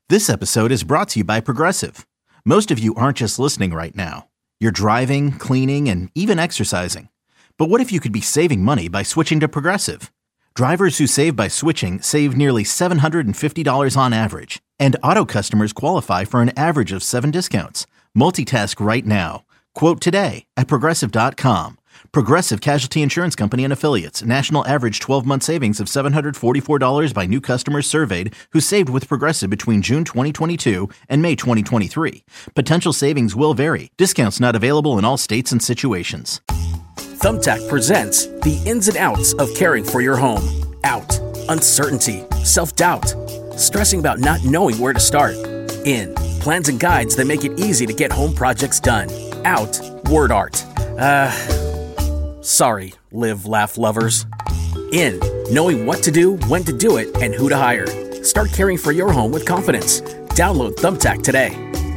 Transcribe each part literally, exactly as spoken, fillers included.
This episode is brought to you by Progressive. Most of you aren't just listening right now. You're driving, cleaning, and even exercising. But what if you could be saving money by switching to Progressive? Drivers who save by switching save nearly seven hundred fifty dollars on average. And auto customers qualify for an average of seven discounts. Multitask right now. Quote today at Progressive dot com. Progressive Casualty Insurance Company and Affiliates. National average twelve-month savings of seven hundred forty-four dollars by new customers surveyed who saved with Progressive between June twenty twenty-two and May twenty twenty-three. Potential savings will vary. Discounts not available in all states and situations. Thumbtack presents the ins and outs of caring for your home. Out, uncertainty, self-doubt, stressing about not knowing where to start. In, plans and guides that make it easy to get home projects done. Out, word art. Uh... Sorry, live, laugh lovers. In, knowing what to do, when to do it, and who to hire. Start caring for your home with confidence. Download Thumbtack today.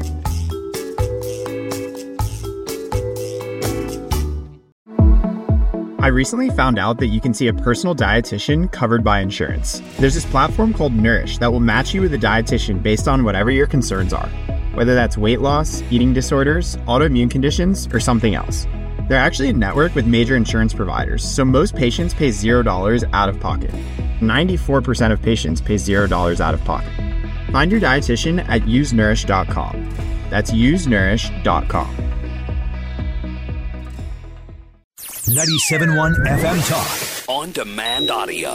I recently found out that you can see a personal dietitian covered by insurance. There's this platform called Nourish that will match you with a dietitian based on whatever your concerns are, whether that's weight loss, eating disorders, autoimmune conditions, or something else. They're actually a network with major insurance providers, so most patients pay zero dollars out of pocket. ninety-four percent of patients pay zero dollars out of pocket. Find your dietitian at use nourish dot com. That's use nourish dot com. ninety-seven point one F M Talk. On demand audio.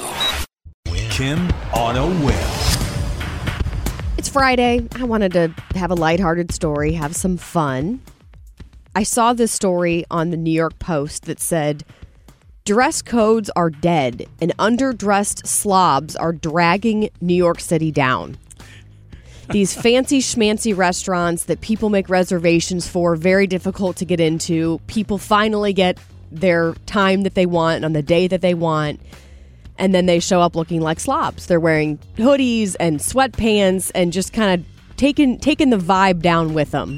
Kim on a whim. It's Friday. I wanted to have a lighthearted story, have some fun. I saw this story on the New York Post that said, dress codes are dead and underdressed slobs are dragging New York City down. These fancy schmancy restaurants that people make reservations for, very difficult to get into. People finally get their time that they want on the day that they want. And then they show up looking like slobs. They're wearing hoodies and sweatpants and just kind of taking, taking the vibe down with them.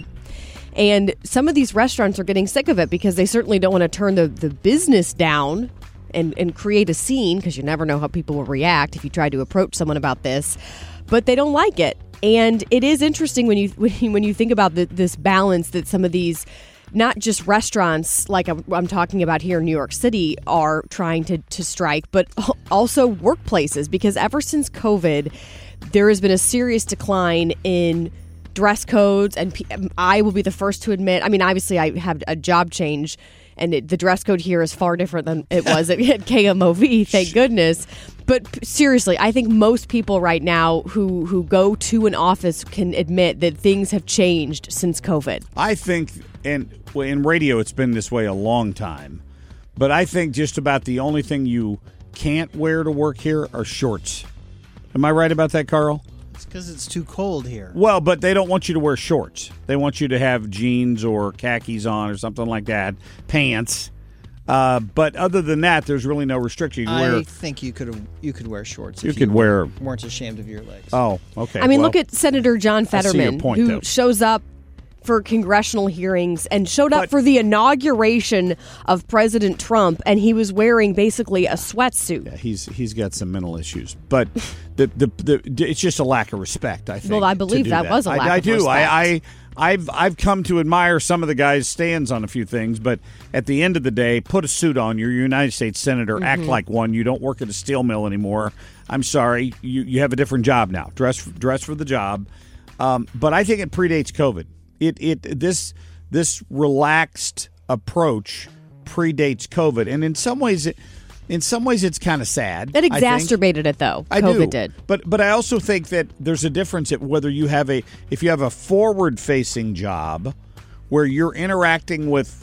And some of these restaurants are getting sick of it because they certainly don't want to turn the, the business down and, and create a scene, because you never know how people will react if you try to approach someone about this. But they don't like it. And it is interesting when you when you think about the, this balance that some of these, not just restaurants like I'm, I'm talking about here in New York City, are trying to, to strike, but also workplaces. Because ever since COVID, there has been a serious decline in dress codes, and I will be the first to admit, I mean, obviously I have a job change, and it, the dress code here is far different than it was at, at K M O V, thank goodness. But seriously, I think most people right now who, who go to an office can admit that things have changed since COVID. I think, and in radio it's been this way a long time, but I think just about the only thing you can't wear to work here are shorts. Am I right about that, Carl? It's because it's too cold here. Well, but they don't want you to wear shorts. They want you to have jeans or khakis on or something like that, pants. Uh, but other than that, there's really no restriction. You can I wear, think you could you could wear shorts. You if could you wear. weren't ashamed of your legs. Oh, okay. I mean, well, look at Senator John Fetterman, point, who though. shows up for congressional hearings and showed up But- for the inauguration of President Trump, and he was wearing basically a sweatsuit. Yeah, he's he's got some mental issues, but the, the the it's just a lack of respect. I think. Well, I to believe do that was a lack I, I of do. respect. I, I I've I've come to admire some of the guys' stands on a few things, but at the end of the day, put a suit on. You're a United States senator. Mm-hmm. Act like one. You don't work at a steel mill anymore. I'm sorry. You you have a different job now. Dress dress for the job. Um, but I think it predates COVID. It it this this relaxed approach predates COVID, and in some ways, it, in some ways, it's kind of sad. It exacerbated it, though. I COVID do. did, but but I also think that there's a difference at whether you have a if you have a forward-facing job where you're interacting with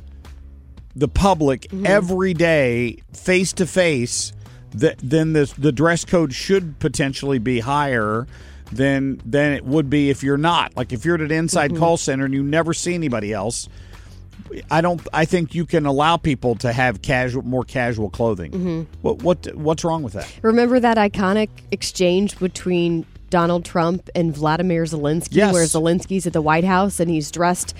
the public mm-hmm. every day, face to face. That then the the dress code should potentially be higher than than it would be if you're not. Like if you're at an inside mm-hmm. call center and you never see anybody else, I don't. I think you can allow people to have casual, more casual clothing. Mm-hmm. What what what's wrong with that? Remember that iconic exchange between Donald Trump and Vladimir Zelensky, yes. where Zelensky's at the White House and he's dressed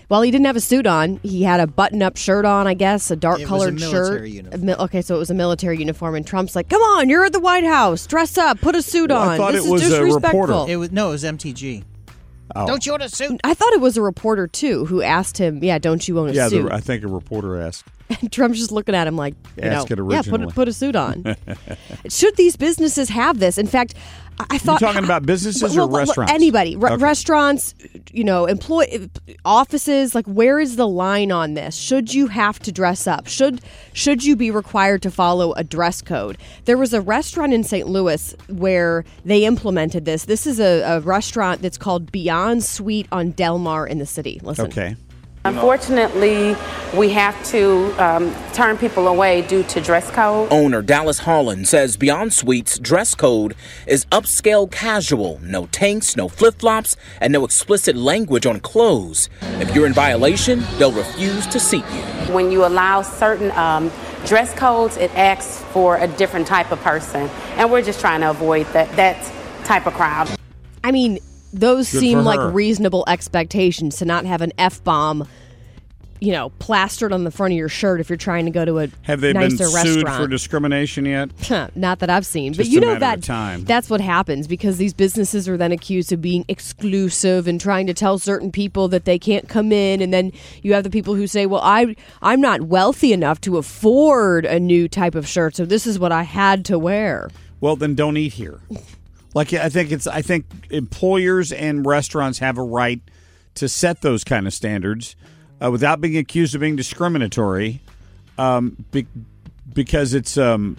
Well, he didn't have a suit on. He had a button-up shirt on, I guess, a It was a dark-colored military shirt. uniform. A mil- okay, so it was a military uniform, and Trump's like, "Come on, you're at the White House. Dress up. Put a suit Well, I on. thought This it is was a disrespectful." reporter. It was no, it was M T G. Oh. Don't you want a suit? I thought it was a reporter too who asked him, "Yeah, don't you own a Yeah, suit?" the, I think a reporter asked. And Trump's just looking at him like, you Ask know, it yeah, put originally. a, put a suit on. Should these businesses have this? In fact, I, I thought talking about businesses well, or well, restaurants? Anybody, Re- Okay. restaurants, you know, employ offices. Like, where is the line on this? Should you have to dress up? Should should you be required to follow a dress code? There was a restaurant in Saint Louis where they implemented this. This is a, a restaurant that's called Beyond Sweet on Del Mar in the city. Listen. Okay. Unfortunately, we have to um, turn people away due to dress code. Owner Dallas Holland says Beyond Sweet's dress code is upscale casual, no tanks, no flip-flops, and no explicit language on clothes. If you're in violation, they'll refuse to seat you. When you allow certain um, dress codes, it asks for a different type of person, and we're just trying to avoid that that type of crowd. I mean, those Good seem for like her. reasonable expectations to not have an F-bomb, you know, plastered on the front of your shirt if you're trying to go to a Have they nicer been sued restaurant. for discrimination yet? Not that I've seen. But Just you a know matter that of time. that's what happens because these businesses are then accused of being exclusive and trying to tell certain people that they can't come in, and then you have the people who say, well, I I'm not wealthy enough to afford a new type of shirt, so this is what I had to wear. Well, then don't eat here. Like I think it's I think employers and restaurants have a right to set those kind of standards uh, without being accused of being discriminatory, um, be, because it's um,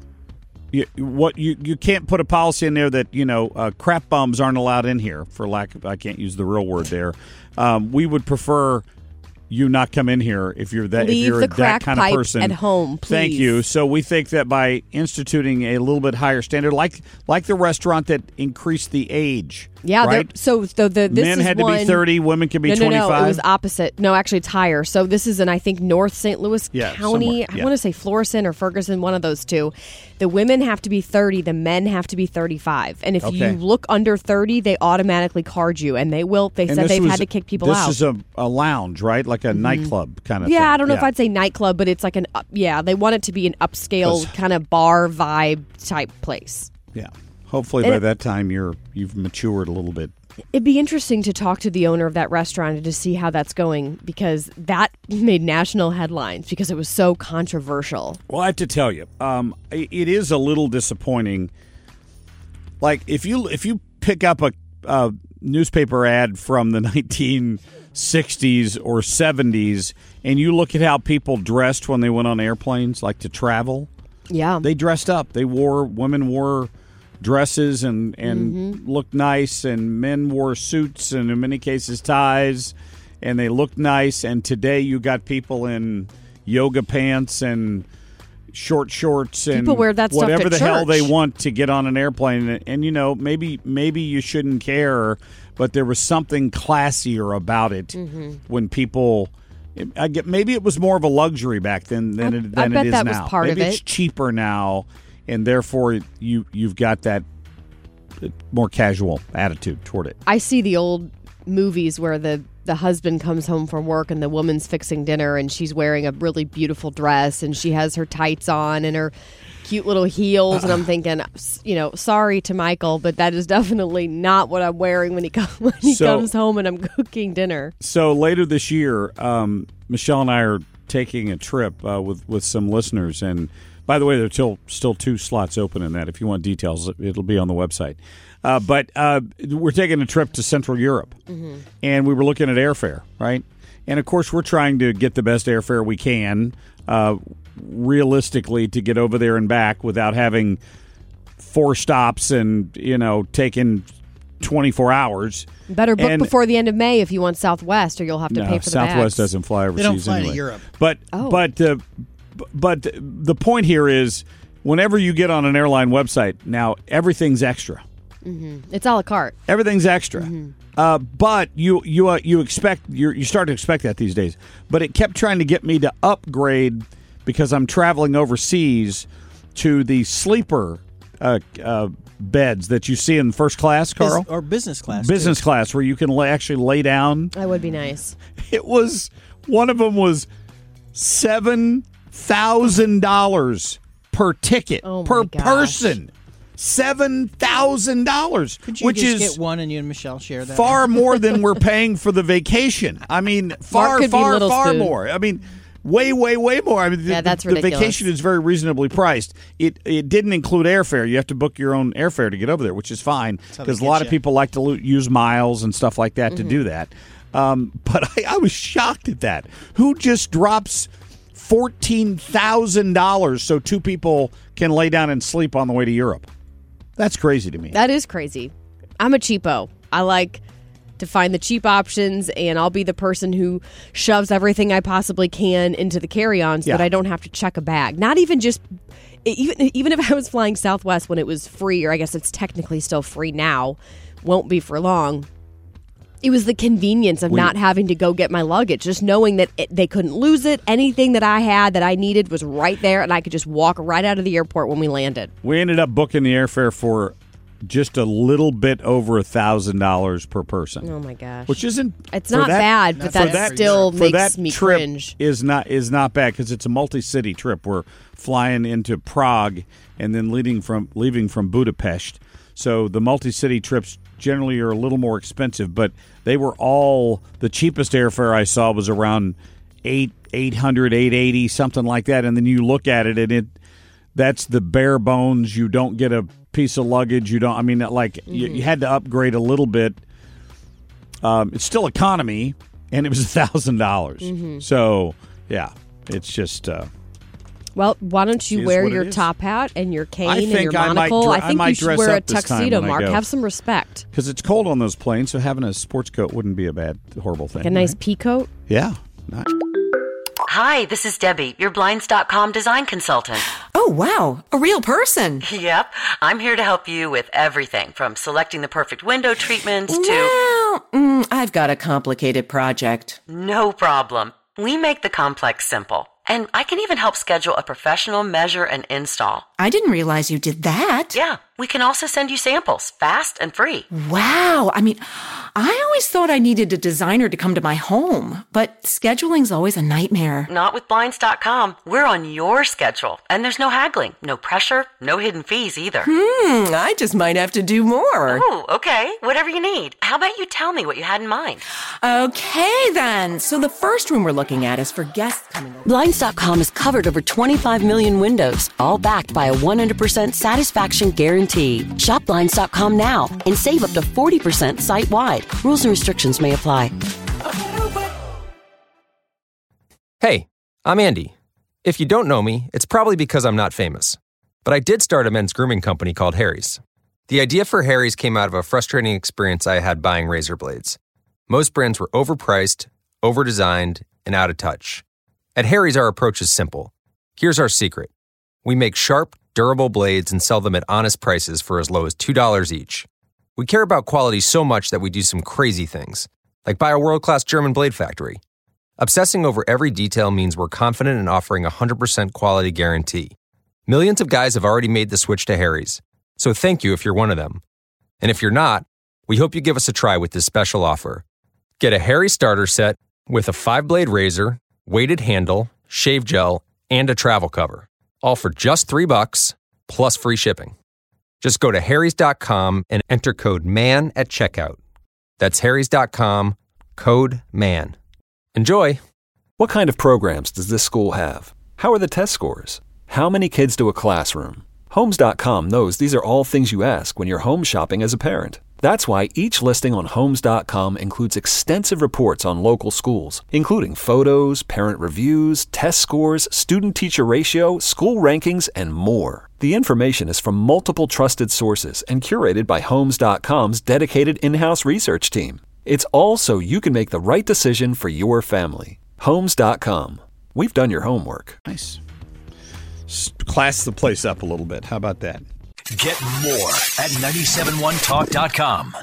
you, what you you can't put a policy in there that you know uh, crap bums aren't allowed in here for lack of I can't use the real word there. Um, we would prefer you not come in here if you're that Leave if you're the that crack kind of pipe person at home, Thank please. you. So we think that by instituting a little bit higher standard, like like the restaurant that increased the age, Yeah, they're- right? so the, the this Men is had to one, be thirty, women can be no, no, twenty-five. no, it was opposite. No, actually, it's higher. So this is in, I think, North Saint Louis Yeah, County. somewhere, I yeah. want to say Florissant or Ferguson, one of those two. The women have to be thirty. The men have to be thirty-five. And if Okay. you look under thirty, they automatically card you. And they will. They And said this they've was- had to kick people this out. is a, a lounge, right? Like a nightclub kind of yeah, thing. I don't know if I'd say nightclub, but it's like an up, yeah. They want it to be an upscale 'Cause- kind of bar vibe type place. Yeah. Hopefully And by it- that time you're you've matured a little bit. It'd be interesting to talk to the owner of that restaurant and to see how that's going because that made national headlines because it was so controversial. Well, I have to tell you, um, i- it is a little disappointing. Like if you if you pick up a, a newspaper ad from the nineteen sixties or seventies and you look at how people dressed when they went on airplanes, like to travel, Yeah. they dressed up. They wore women wore dresses and and Mm-hmm. looked nice, and men wore suits and in many cases ties, and they looked nice. And today you got people in yoga pants and short shorts and People wear that stuff whatever to the hell church. they want to get on an airplane. And, and you know, maybe maybe you shouldn't care, but there was something classier about it Mm-hmm. when people. I get maybe it was more of a luxury back then than I- it, I than bet it is that was now. part of maybe it's it. cheaper now, and therefore you you've got that more casual attitude toward it. I see the old movies where the the husband comes home from work and the woman's fixing dinner and she's wearing a really beautiful dress and she has her tights on and her cute little heels and I'm thinking, you know, sorry to Michael, but that is definitely not what I'm wearing when he comes when he So- comes home and I'm cooking dinner. So later this year, um, Michelle and I are taking a trip uh, with with some listeners, and by the way, there's still still two slots open in that. If you want details, it'll be on the website. Uh, but uh, we're taking a trip to Central Europe, and we were looking at airfare, right? And of course, we're trying to get the best airfare we can, uh, realistically, to get over there and back without having four stops and you know taking twenty-four hours. Better book And- before the end of May if you want Southwest or you'll have to No, pay for the Southwest bags. doesn't fly overseas. They don't fly to anyway. Europe. But Oh. but uh, b- but the point here is, whenever you get on an airline website now, everything's extra. It's a la carte. Everything's extra. Uh, but you you uh, you expect you you start to expect that these days. But it kept trying to get me to upgrade because I'm traveling overseas to the sleeper uh, uh, beds that you see in first class, Carl? Bus- or business class. Business too. class, where you can lay, actually lay down. That would be nice. It was, one of them was seven thousand dollars per ticket, Oh, my per gosh. person. seven thousand dollars, Could you which just is get one and you and Michelle share that? far more than we're paying for the vacation. I mean, far, could be far, Little far Spoon. more. I mean, way, way, way more. I mean, the, Yeah, that's the ridiculous. vacation is very reasonably priced. It it didn't include airfare. You have to book your own airfare to get over there, which is fine how they because a get lot of you. people like to lo- use miles and stuff like that Mm-hmm. to do that. Um, but I, I was shocked at that. Who just drops fourteen thousand dollars so two people can lay down and sleep on the way to Europe? That's crazy to me. That is crazy. I'm a cheapo. I like to find the cheap options, and I'll be the person who shoves everything I possibly can into the carry-on so Yeah. that I don't have to check a bag. Not even just even even if I was flying Southwest when it was free, or I guess it's technically still free now, won't be for long. It was the convenience of We- not having to go get my luggage, just knowing that it, they couldn't lose it. Anything that I had that I needed was right there, and I could just walk right out of the airport when we landed. We ended up booking the airfare for just a little bit over a thousand dollars per person, Oh my gosh. which isn't. It's for not that- bad, Not but for that, that- still for makes that me trip cringe. is not is not bad because it's a multi-city trip. We're flying into Prague and then leaving from leaving from Budapest. So the multi-city trips generally are a little more expensive, but they were all the cheapest airfare I saw was around eight eight hundred, eight eighty, something like that. And then you look at it, and it that's the bare bones. You don't get a piece of luggage. You don't. I mean, like Mm-hmm. you, you had to upgrade a little bit. Um, it's still economy, and it was a thousand dollars. Mm-hmm. So yeah, it's just. Uh, Well, why don't you Is wear what it your is. top hat and your cane I and think your I might monocle? dre- I I think might you should dress wear a up this time tuxedo, when I Mark. go. Have some respect. Because it's cold on those planes, so having a sports coat wouldn't be a bad, horrible thing. Like a nice right? pea coat. Yeah. Nice. Hi, this is Debbie, your Blinds dot com design consultant. Oh, wow. A real person. Yep, I'm here to help you with everything from selecting the perfect window treatments to... Well, mm, I've got a complicated project. No problem. We make the complex simple. And I can even help schedule a professional measure and install. I didn't realize you did that. Yeah, we can also send you samples, fast and free. Wow. I mean, I always thought I needed a designer to come to my home, but scheduling's always a nightmare. Not with Blinds dot com. We're on your schedule. And there's no haggling, no pressure, no hidden fees either. Hmm, I just might have to do more. Oh, okay. Whatever you need. How about you tell me what you had in mind? Okay, then. So the first room we're looking at is for guests coming over. Blinds dot com has covered over twenty-five million windows, all backed by a one hundred percent satisfaction guarantee. Shop Blinds dot com now and save up to forty percent site-wide. Rules and restrictions may apply. Hey, I'm Andy. If you don't know me, it's probably because I'm not famous. But I did start a men's grooming company called Harry's. The idea for Harry's came out of a frustrating experience I had buying razor blades. Most brands were overpriced, overdesigned, and out of touch. At Harry's, our approach is simple. Here's our secret. We make sharp, durable blades and sell them at honest prices for as low as two dollars each. We care about quality so much that we do some crazy things, like buy a world-class German blade factory. Obsessing over every detail means we're confident in offering a one hundred percent quality guarantee. Millions of guys have already made the switch to Harry's, so thank you if you're one of them. And if you're not, we hope you give us a try with this special offer. Get a Harry starter set with a five-blade razor, weighted handle, shave gel, and a travel cover, all for just three bucks plus free shipping. Just go to harrys dot com and enter code MAN at checkout. That's harrys dot com, code MAN. Enjoy! What kind of programs does this school have? How are the test scores? How many kids to a classroom? Homes dot com knows these are all things you ask when you're home shopping as a parent. That's why each listing on Homes dot com includes extensive reports on local schools, including photos, parent reviews, test scores, student-teacher ratio, school rankings, and more. The information is from multiple trusted sources and curated by Homes dot com's dedicated in-house research team. It's all so you can make the right decision for your family. Homes dot com. We've done your homework. Nice. S- Class the place up a little bit. How about that? Get more at nine seven one talk dot com.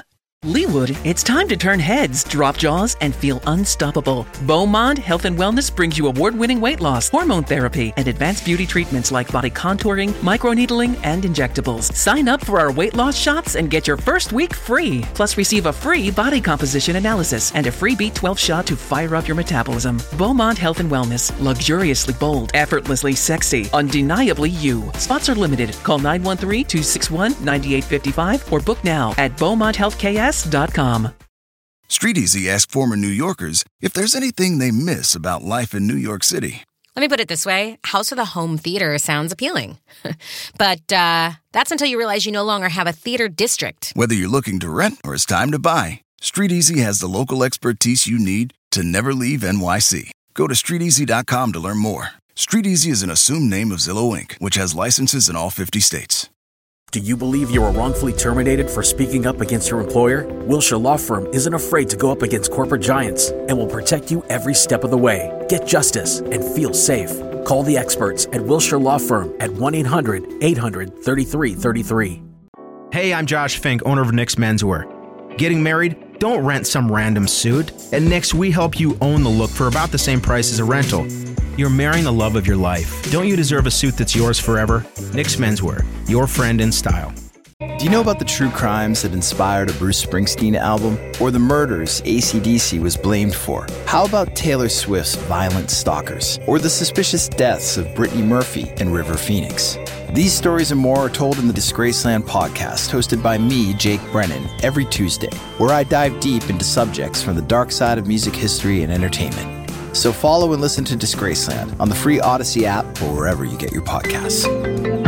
Leewood, it's time to turn heads, drop jaws, and feel unstoppable. Beaumont Health and Wellness brings you award-winning weight loss, hormone therapy, and advanced beauty treatments like body contouring, microneedling, and injectables. Sign up for our weight loss shots and get your first week free. Plus, receive a free body composition analysis and a free B twelve shot to fire up your metabolism. Beaumont Health and Wellness, luxuriously bold, effortlessly sexy, undeniably you. Spots are limited. Call nine one three, two six one, nine eight five five or book now at beaumont health k s dot com. StreetEasy asked former New Yorkers if there's anything they miss about life in New York City. Let me put it this way. House with a home theater sounds appealing. But uh, that's until you realize you no longer have a theater district. Whether you're looking to rent or it's time to buy, StreetEasy has the local expertise you need to never leave N Y C. Go to street easy dot com to learn more. StreetEasy is an assumed name of Zillow Incorporated, which has licenses in all fifty states. Do you believe you were wrongfully terminated for speaking up against your employer? Wilshire Law Firm isn't afraid to go up against corporate giants and will protect you every step of the way. Get justice and feel safe. Call the experts at Wilshire Law Firm at one eight hundred, eight hundred, thirty-three thirty-three. Hey, I'm Josh Fink, owner of Nick's Menswear. Getting married? Don't rent some random suit. At Nick's, we help you own the look for about the same price as a rental. You're marrying the love of your life. Don't you deserve a suit that's yours forever? Nick's Menswear, your friend in style. Do you know about the true crimes that inspired a Bruce Springsteen album? Or the murders A C D C was blamed for? How about Taylor Swift's Violent Stalkers? Or the suspicious deaths of Brittany Murphy and River Phoenix? These stories and more are told in the Disgraceland podcast, hosted by me, Jake Brennan, every Tuesday, where I dive deep into subjects from the dark side of music history and entertainment. So follow and listen to Disgraceland on the free Odyssey app or wherever you get your podcasts.